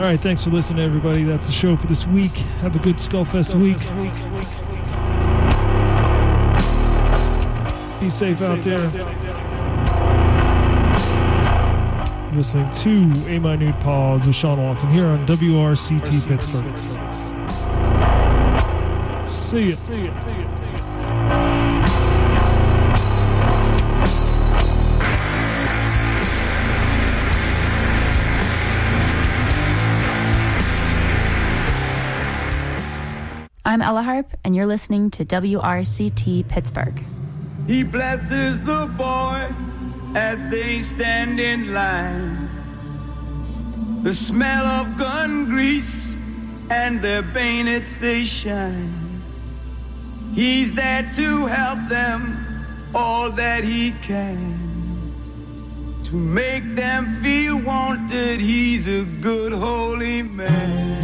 right, thanks for listening, everybody. That's the show for this week. Have a good Skullfest week. Be safe out there. Listening to A Minute Pause with Sean Watson here on WRCT Pittsburgh. See ya. I'm Ella Harp, and you're listening to WRCT Pittsburgh. He blesses the boy as they stand in line. The smell of gun grease and their bayonets they shine. He's there to help them all that he can. To make them feel wanted, he's a good holy man.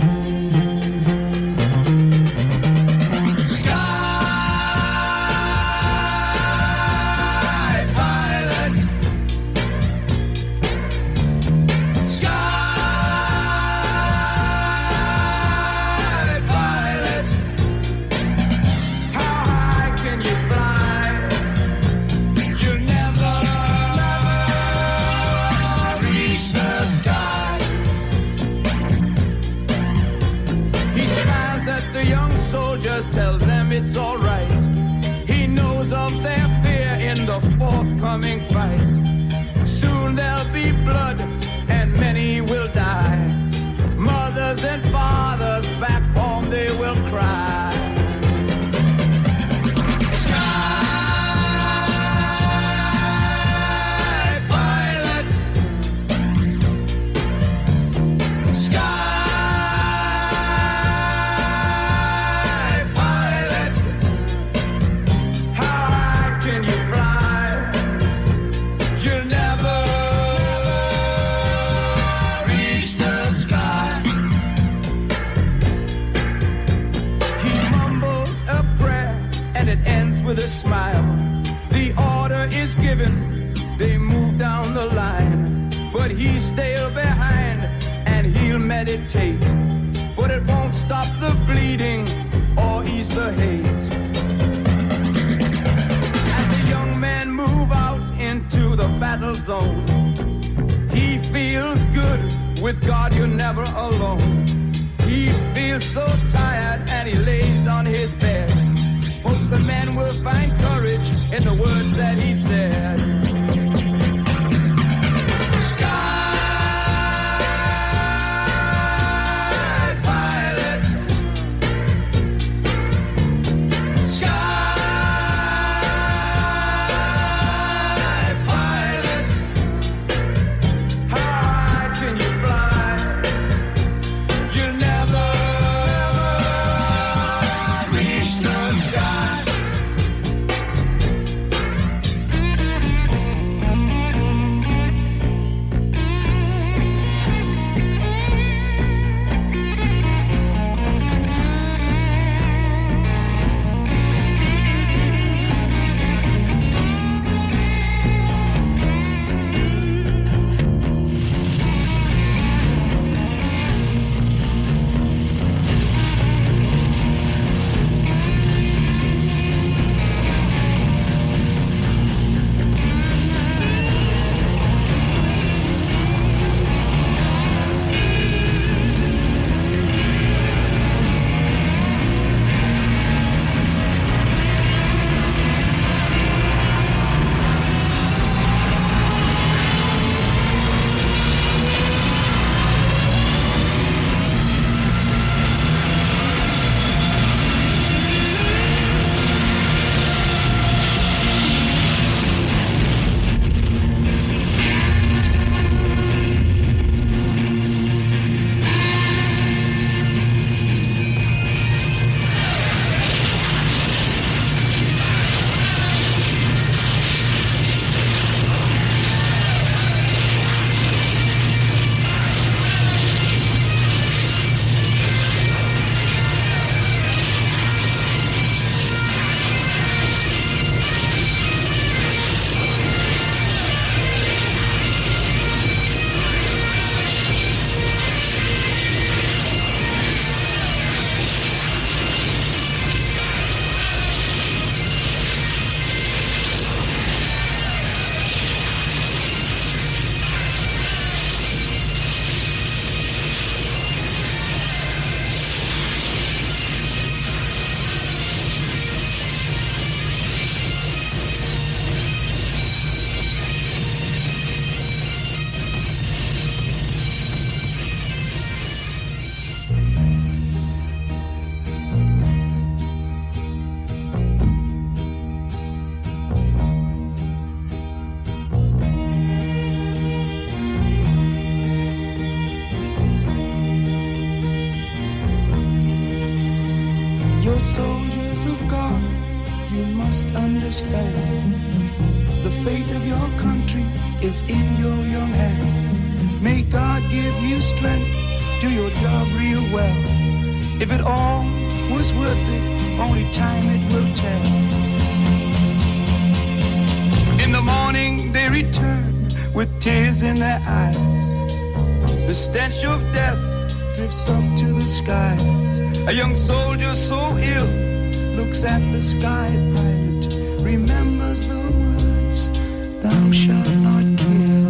Tells them it's all right. He knows of their fear in the forthcoming fight. Soon there'll be blood and many will die. Mothers and fathers back home they will cry. With a smile, the order is given, they move down the line, but he's still behind and he'll meditate, but it won't stop the bleeding or ease the hate. As the young men move out into the battle zone, he feels good, with God you're never alone. He feels so tired and he lays on his bed. Hopes the men will find courage in the words that he said. Sky pilot, sky pilot, how high can you fly? You're soldiers of God, you must understand. The fate of your country is in your young hands. May God give you strength, do your job real well. If it all was worth it, only time it will tell. In the morning they return with tears in their eyes. The stench of death drifts up to the skies. A young soldier so ill looks at the sky pilot, remembers the words, thou shalt not kill.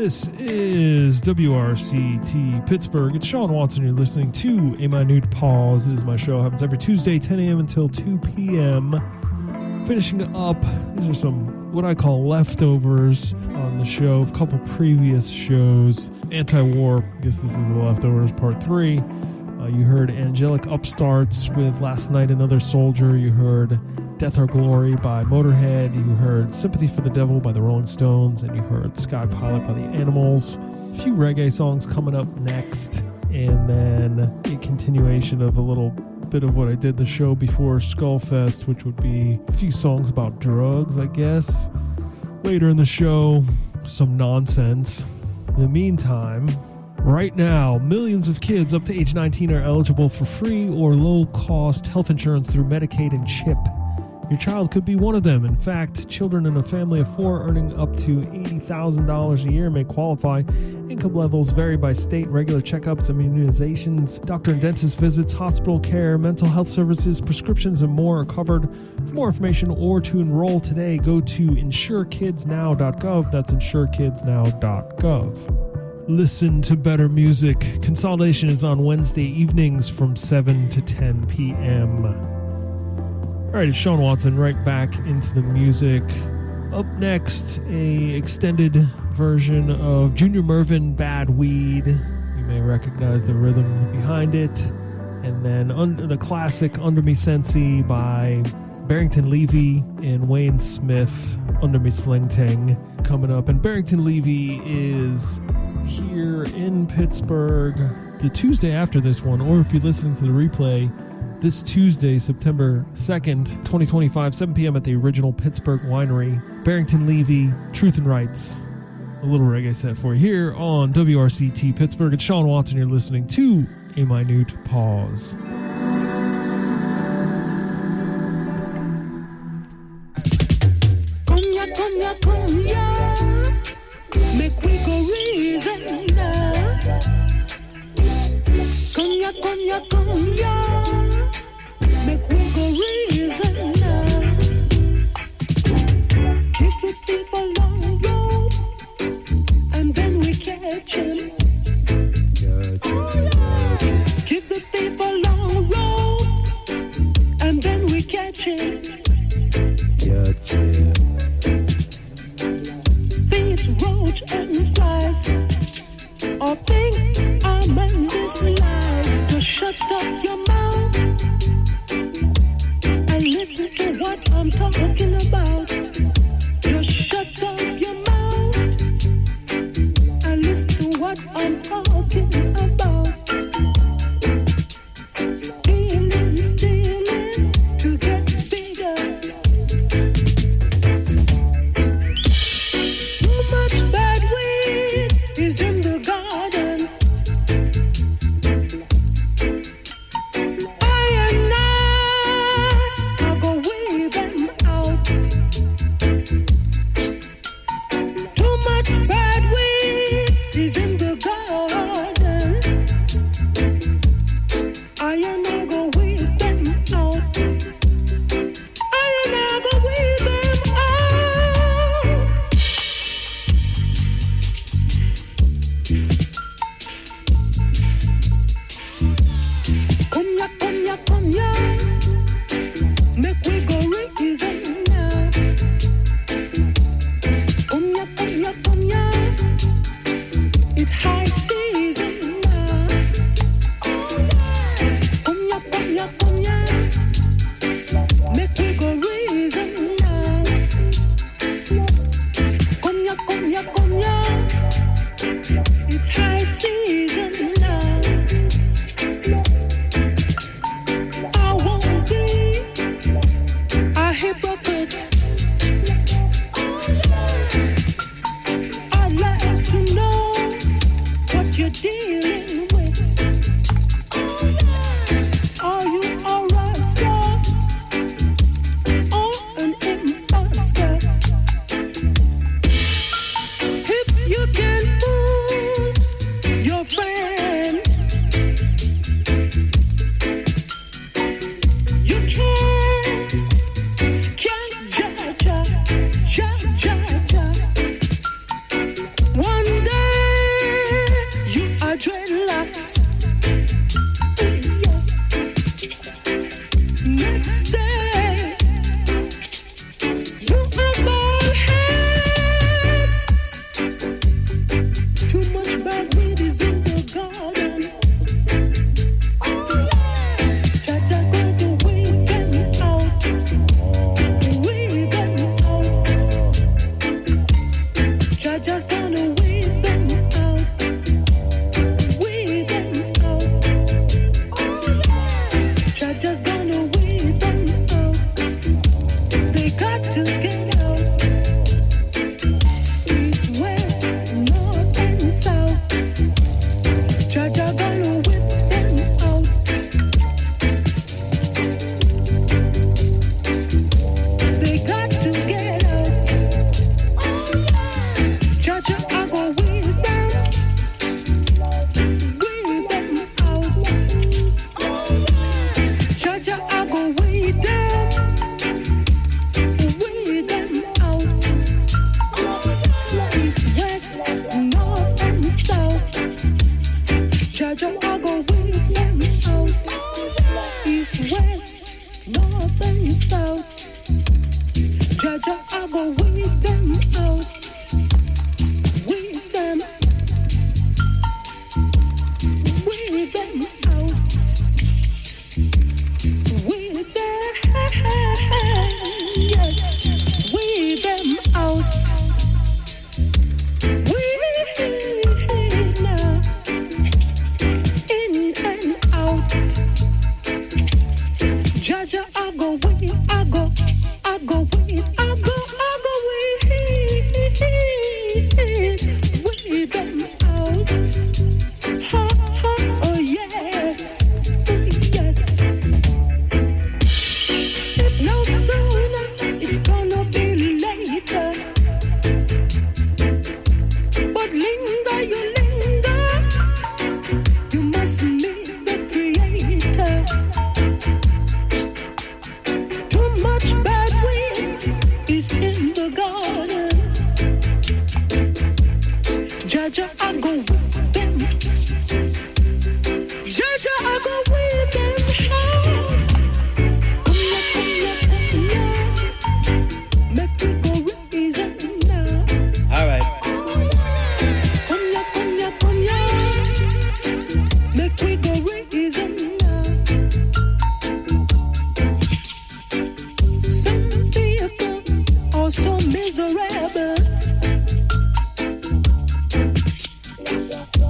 This is WRCT Pittsburgh. It's Sean Watson. You're listening to A Minute Pause. This is my show. It happens every Tuesday, 10 a.m. until 2 p.m. Finishing up, these are some what I call leftovers on the show. A couple previous shows. Anti-war, I guess this is the leftovers, part 3. You heard Angelic Upstarts with Last Night Another Soldier. You heard Death or Glory by Motorhead. You heard Sympathy for the Devil by the Rolling Stones. And you heard Sky Pilot by the Animals. A few reggae songs coming up next. And then a continuation of a little bit of what I did the show before Skullfest, which would be a few songs about drugs, I guess. Later in the show, some nonsense. In the meantime, right now, millions of kids up to age 19 are eligible for free or low-cost health insurance through Medicaid and CHIP. Your child could be one of them. In fact, children in a family of 4 earning up to $80,000 a year may qualify. Income levels vary by state. Regular checkups, immunizations, doctor and dentist visits, hospital care, mental health services, prescriptions, and more are covered. For more information or to enroll today, go to insurekidsnow.gov. That's insurekidsnow.gov. Listen to better music. Consolidation is on Wednesday evenings from 7 to 10 p.m. All right, it's Sean Watson, right back into the music. Up next, a extended version of Junior Murvin, Bad Weed. You may recognize the rhythm behind it. And then the classic Under Me Sensi by Barrington Levy and Wayne Smith, Under Me Sling Ting, coming up. And Barrington Levy is here in Pittsburgh the Tuesday after this one, or if you're listening to the replay, this Tuesday, September 2nd, 2025, 7 p.m. at the original Pittsburgh Winery. Barrington Levy, Truth and Rights. A little reggae set for you here on WRCT Pittsburgh. It's Sean Watson. You're listening to A Minute Pause. Come ya, make we go reason now. Come ya, make we go reason now. Keep the people on the road, and then we catch them. Keep the people on the road, and then we catch them. Thieves, roach, and flies, all things are meant this life. Just shut up your mouth and listen to what I'm talking about. Just shut up your mouth and listen to what I'm talking about. Stealing to get bigger. Too much bad weed is in the garden. One day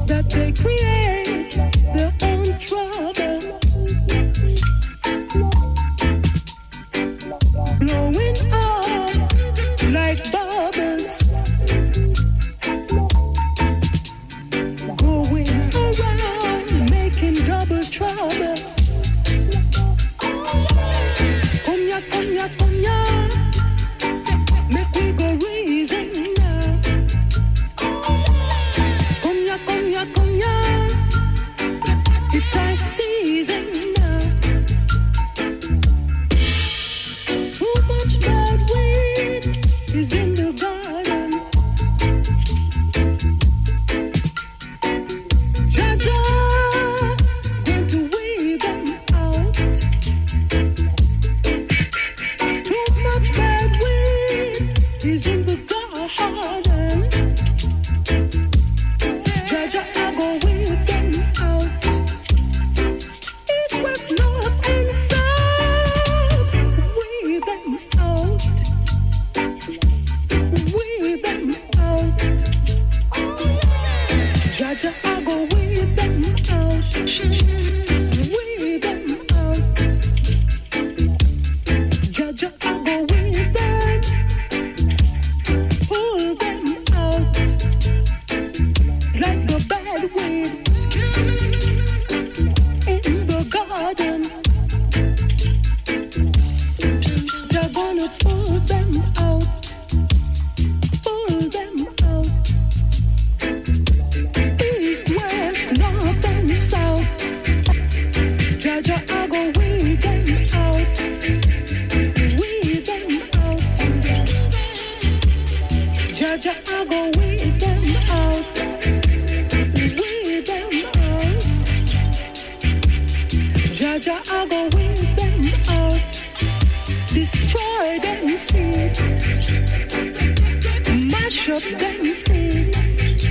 that they create their own trouble, blowing up like bubbles, going around making double trouble. Come ya, make we go reason now. Come ya, it's our season now. Too much bad weed is in the garden. Jaja, going to weed them out. Too much bad weed is in the garden. Jaja, I go weed them out. East, west, north, and south. Weed them out. Weed them out. Jaja, I go weed them out. Weed them out. Jaja, I go with them, pull them out like the bad weeds in the garden. They're gonna pull them out, pull them out. East, west, north, and south. Jaja, I go with them out. Weed them out. Jaja, I go weed them out. Weed them out. Jaja, I go weed them out. Destroy them seeds. Mash up them seeds.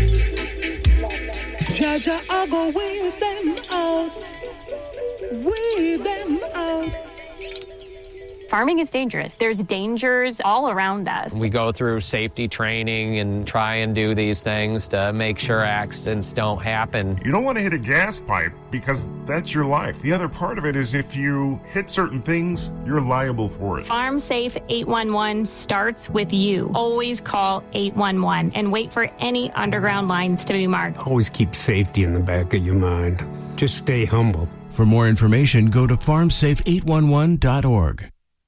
Jaja, I go weed them out. Weed them out. Farming is dangerous. There's dangers all around us. We go through safety training and try and do these things to make sure accidents don't happen. You don't want to hit a gas pipe because that's your life. The other part of it is if you hit certain things, you're liable for it. Farm Safe 811 starts with you. Always call 811 and wait for any underground lines to be marked. Always keep safety in the back of your mind. Just stay humble. For more information, go to farmsafe811.org.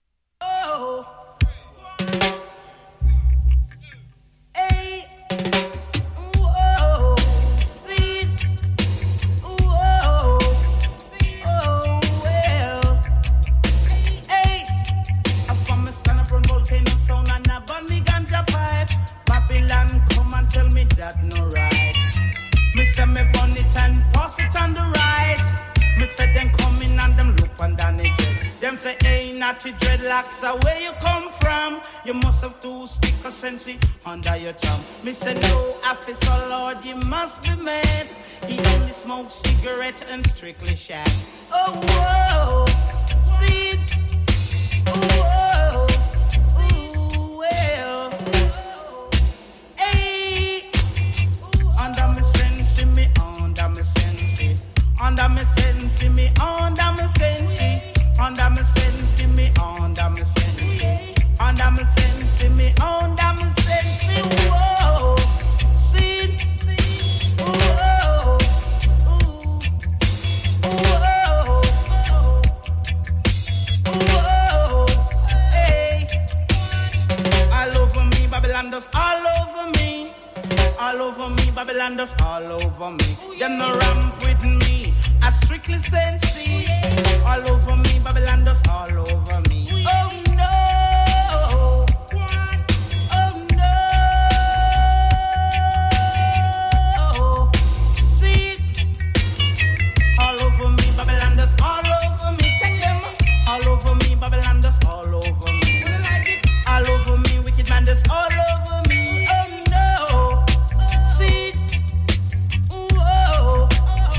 Dreadlocks are where you come from. You must have two stick of sense under your tongue. Me say no officer, Lord, you must be mad. He only smokes cigarette and strictly shag. Oh, whoa, see, oh, whoa, well, hey, under me sense, me under me sense, under me sense, me under me sense. Under me sense, me under me sense. Under me sense, me under me sense. Whoa, see, whoa, whoa, whoa, hey. All over me, Babylon does all over me. All over me, Babylon does all over me. Them no ramp with me. I strictly sense. All over me, Babylon does all over me. Oh no, oh no. See, all over me, Babylon does all over me. Check them. All over me, Babylon does all over me. All over me, wicked man does all over me. Oh no, see, whoa.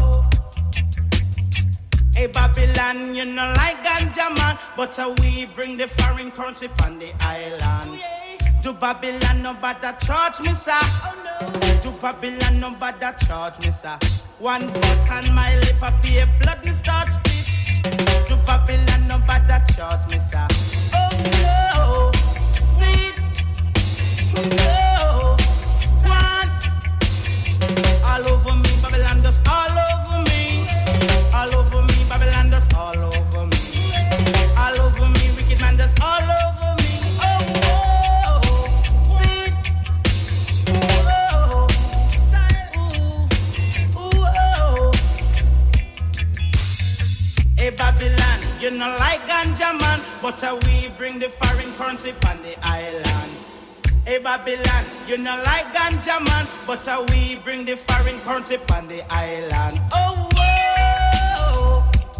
Hey Babylon, you know like ganja man, but we bring the foreign currency on the island. To Babylon, nobody charge me, sir. Oh, no. To Babylon, nobody charge me, sir. One cut on my lip, I pay blood, me start split. To Babylon, nobody charge me, sir. Oh no, see, no, one. All over me, Babylon, just all over me. All over me, Babylon, just all over me. All over me, wicked man, just all over me. Oh, see, oh, style, oh. Hey Babylon, you know like ganja man, but we bring the foreign currency on the island. Hey Babylon, you know like ganja man, but we bring the foreign currency on the island. Oh, whoa,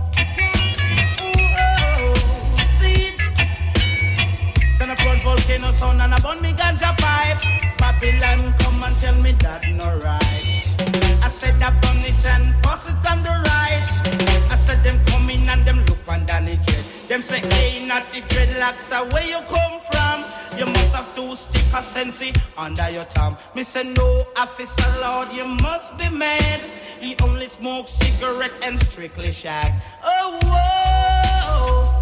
see, stand up on volcano sound and about me ganja pipe. Babylon, come and tell me that no right. I said I burn it and pass it on the right. I said them come in and them look under the dread. Them say, hey, not the dreadlocks, where you come from? You must have two stick of sense under your thumb. Me say, no, officer Lord, you must be mad. He only smokes cigarette and strictly shag. Oh, whoa,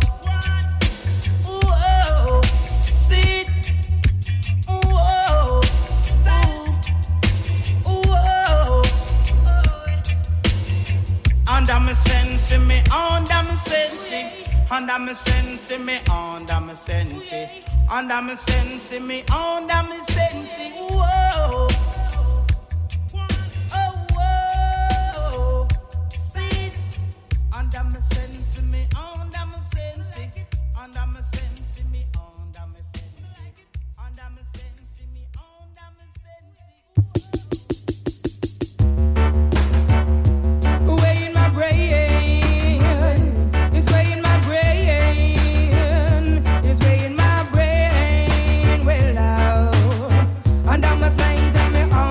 whoa, see, whoa, whoa. Under me sense, me under me sense. Under me sense, me under me sense. Under me sense, me under me sense. Whoa, oh whoa, see. Under me sense, me under me sense. Under me sense, me under me sense. Under me sense, me under me sense. Way in my brain. Under my spine, tell me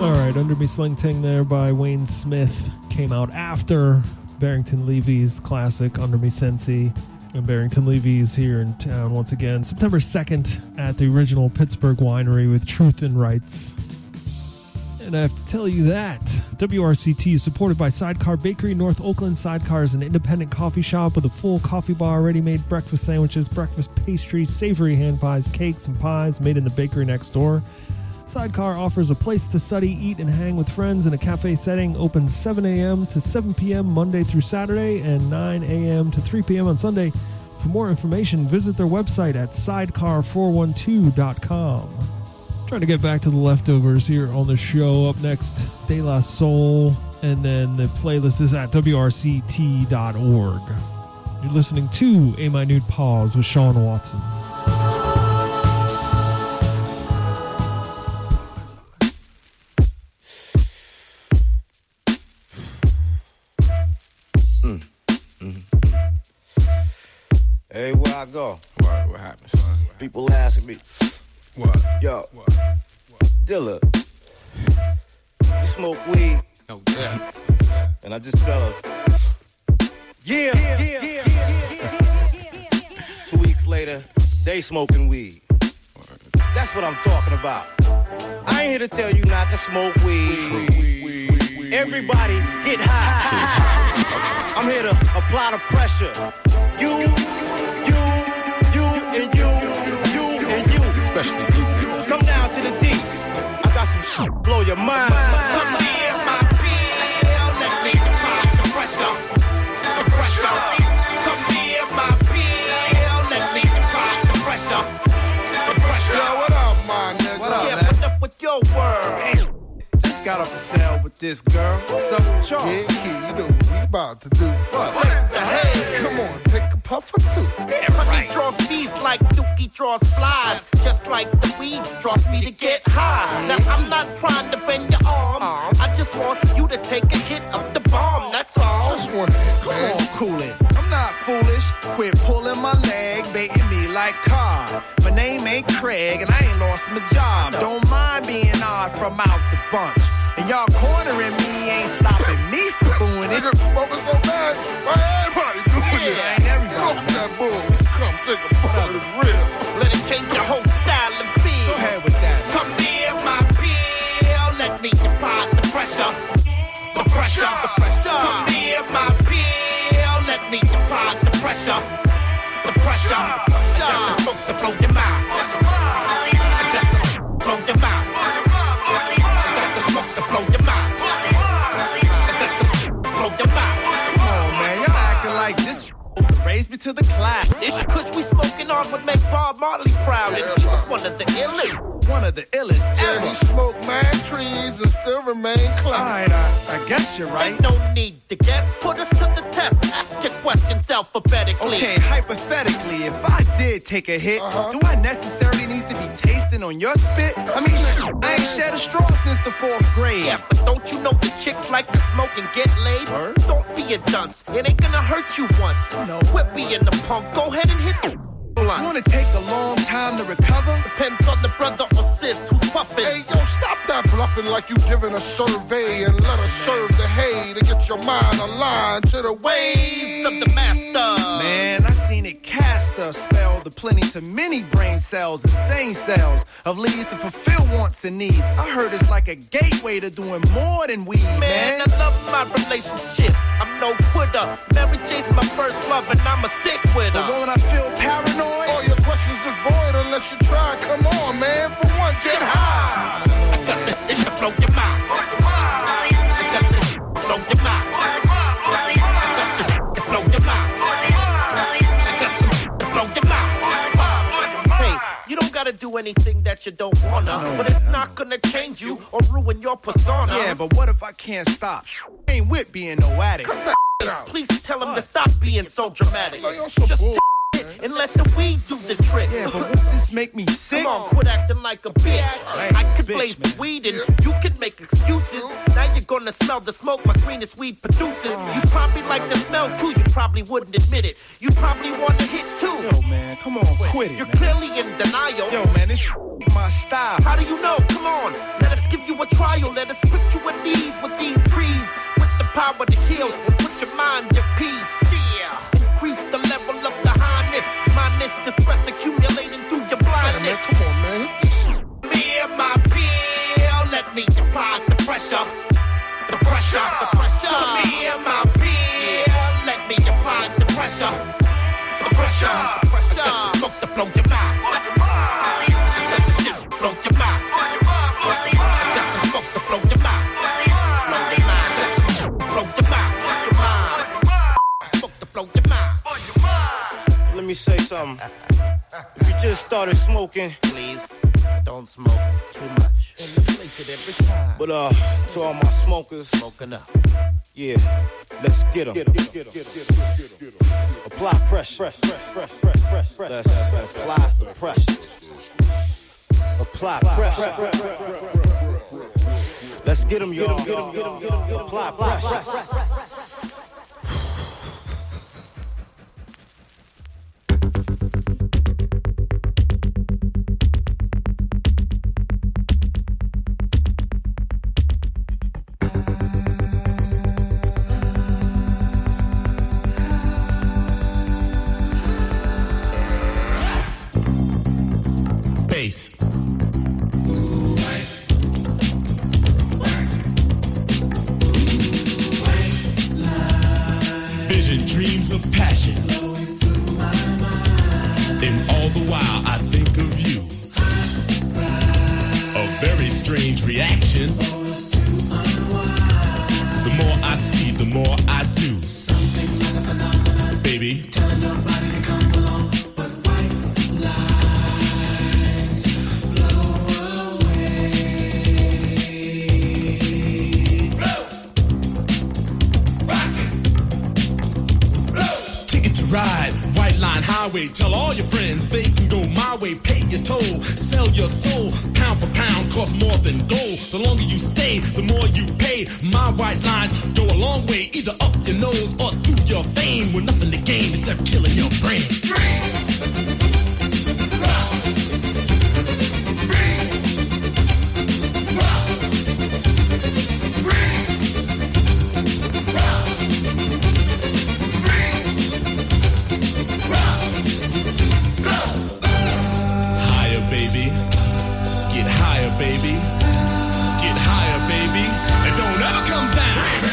Alright, Under Me Sling Ting there by Wayne Smith came out after Barrington Levy's classic Under Me Sensi. And Barrington Levy's here in town once again, September 2nd at the original Pittsburgh Winery with Truth and Rights. And I have to tell you that WRCT is supported by Sidecar Bakery, North Oakland. Sidecar is an independent coffee shop with a full coffee bar, ready-made breakfast sandwiches, breakfast pastries, savory hand pies, cakes, and pies made in the bakery next door. Sidecar offers a place to study, eat, and hang with friends in a cafe setting. Open 7 a.m. to 7 p.m. Monday through Saturday and 9 a.m. to 3 p.m. on Sunday. For more information, visit their website at sidecar412.com. Trying to get back to the leftovers here on the show. Up next, De La Soul, and then the playlist is at wrct.org. You're listening to A Minute Pause with Sean Watson. Hey, where I go? What happened, son? People asking me. What? Yo. What? Dilla. You smoke weed? No, yeah. And I just tell her. Yeah. 2 weeks later, they smoking weed. That's what I'm talking about. I ain't here to tell you not to smoke weed. Everybody get high. I'm here to apply the pressure. You, and you. Especially you. Come down to the deep. I got some shit blow your mind. Come here, my pill. Let me apply the pressure. The pressure. Come here, my pill. Let me apply the pressure. The pressure. Yo, what up, my nigga? What up, man? What's up with your world? Just got off the cell with this girl. What's up with y'all? Yeah, you know what we about to do. What is the hell? Come on, take a puff or two. Yeah, right. Draws bees like Dookie draws flies. Just like the weed draws me to get high. Now I'm not trying to bend your arm. I just want you to take a hit of the bomb. That's all. Just one hit, come on, cool it. I'm not foolish. Quit pulling my leg, baiting me like Cobb. My name ain't Craig, and I ain't lost my job. Don't mind being odd from out the bunch. And y'all cornering me ain't stopping me from doing it. Niggas smoking so bad, why everybody doing it? Ain't everybody. Get off that bull. Come take a puff of the real. Let it change your whole style and feel. Go ahead with that. Come here, my pill. Let me apply the pressure. The pressure. The pressure. Come here, my pill. Let me apply the pressure. The pressure. Got the smoke to blow your mind. I got to blow your mind. I got the smoke to blow your mind. I got to blow your mind. Come on, man. Y'all acting like this. Raise me to the cloud. This kush we smoking on would make Bob Marley proud. And he was one of the illest. One of the illest ever. Yeah, he smoked mad trees and still remain clean. Alright, I guess you're right. Ain't no need to guess. Put us to the test. Ask your questions alphabetically. Okay, hypothetically, if I did take a hit, do I necessarily need to be tasting on your spit? I mean, I ain't shed a straw since the 4th grade. Yeah, but don't you know the chicks like to smoke and get laid? Don't be a dunce. It ain't gonna hurt you once. No. Quit being the punk. Go ahead and hit the blunt. Wanna take a long time to recover? Depends on the brother or sis who's puffin'. Hey, yo, stop that bluffing like you giving a survey and let us serve the hay to get your mind aligned to the waves of the master. Man, I seen it cast a spell to plenty to many brain cells, insane cells of leads to fulfill wants and needs. I heard it's like a gateway to doing more than weed, man. I love my relationship. I'm no quitter. Mary J's my first love and I'ma stick with her. But when I feel paranoid, all your questions is void unless you try. Come on, man. For one, get high. I got the itch to blow your mind. I got the blow your mind. I got the blow your mind. I got some to blow your mind. Hey, you don't gotta do anything that you don't wanna, but it's not gonna change you or ruin your persona. Yeah, but what if I can't stop? Ain't with being no addict. Cut that out. Please tell him to stop being so dramatic. Just and let the weed do the trick. Yeah, but won't this make me sick? Come on, quit acting like a bitch. I could blaze the weed and you can make excuses. Now you're gonna smell the smoke my greenest weed produces. You probably like the smell too, you probably wouldn't admit it. You probably want to hit too. Yo, man, come on, quit it. You're clearly in denial. Yo, man, this my style. How do you know? Come on, let us give you a trial. Let us put you at ease with these trees. With the power to heal and put your mind at peace. Yeah. Increase the level of the highness. Minus the stress accumulating through your blindness. Come on, man. Me and my pill, let me apply the pressure. The pressure, the pressure. Me and my pill, let me apply the pressure. The pressure, the pressure. Let the smoke to blow your mind. Let the shit blow your mind. Let the smoke to blow your mind. Blow your mind. Blow your mind. Smoke to blow your mind. Let me say something. If you just started smoking, please don't smoke too much. And replace it every time. But to all my smokers, smoke enough. Yeah, let's get them. Apply pressure. Let's apply pressure. Apply pressure. Let's get them, y'all. Apply pressure. Vision, dreams of passion, and all the while I think of you. A very strange reaction. The more I see, the more I do. Baby, telling nobody to come along, but white lights blow away. Blow, rockin', blow. Ticket to ride, White Line Highway. Tell all your friends they can go my way. Pay your toll, sell your soul. Pound for pound, costs more than gold. The longer you stay, the more you pay. My white lines go a long way, either up your nose or through your vein, with nothing to gain except killing your brain. Higher, baby. Get higher, baby. Get higher, baby. And don't ever come down.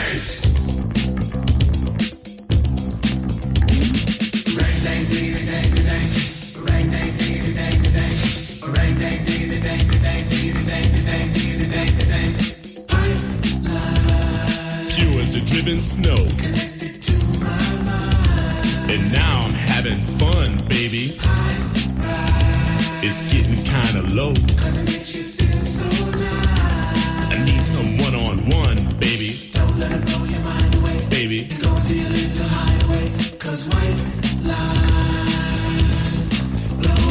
Pure as the driven snow. And now I'm having fun, baby. It's getting kinda low. I need some one-on-one, baby. Don't let 'em blow your mind away, baby. Go deal it to hide away, 'cause white lines blow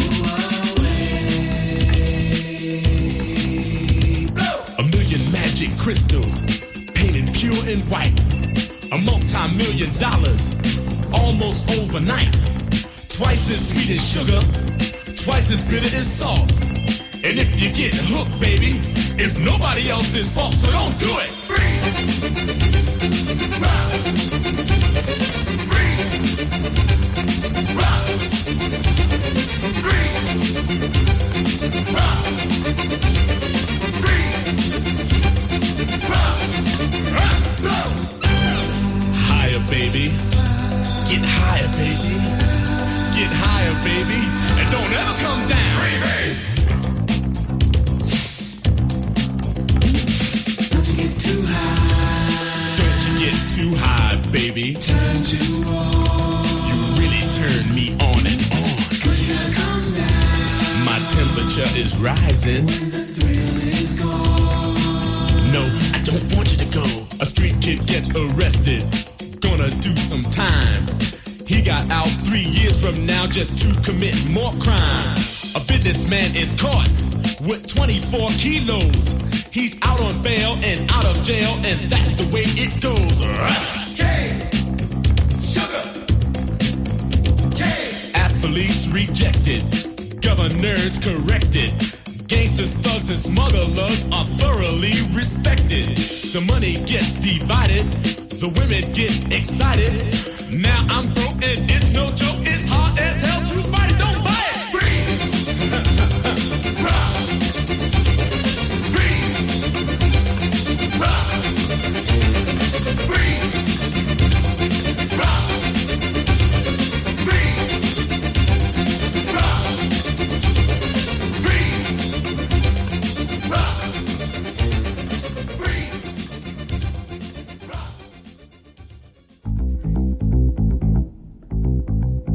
away. Blow. A million magic crystals, painted pure and white. A multi-million dollars, almost overnight. Twice as sweet as sugar, twice as bitter as salt. And if you get hooked, baby, it's nobody else's fault, so don't do it. Free. Rock. Free. Rock. Free. Rock. Free. Rock. Rock. Rock. Higher, baby. Get higher, baby. Get higher, baby. And don't ever come down. Free base. Too high. Don't you get too high, baby. Turn you on. You really turn me on and on. 'Cause you gotta come down. My temperature is rising. When the thrill is gone. No, I don't want you to go. A street kid gets arrested. Gonna do some time. He got out 3 years from now just to commit more crime. A businessman is caught with 24 kilos. He's out on bail and out of jail, and that's the way it goes. Cane, sugar, cane. Athletes rejected, governors corrected, gangsters, thugs thugs and smugglers are thoroughly respected. The money gets divided, the women get excited. Now I'm broke and it's no joke, it's hard as hell to fight it, don't buy it. Freeze! Rock! Freeze! Rock! Freeze! Rock! Freeze! Rock! Freeze! Rock! Freeze! Rock!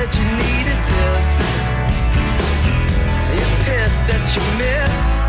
that you needed this. You're pissed that you missed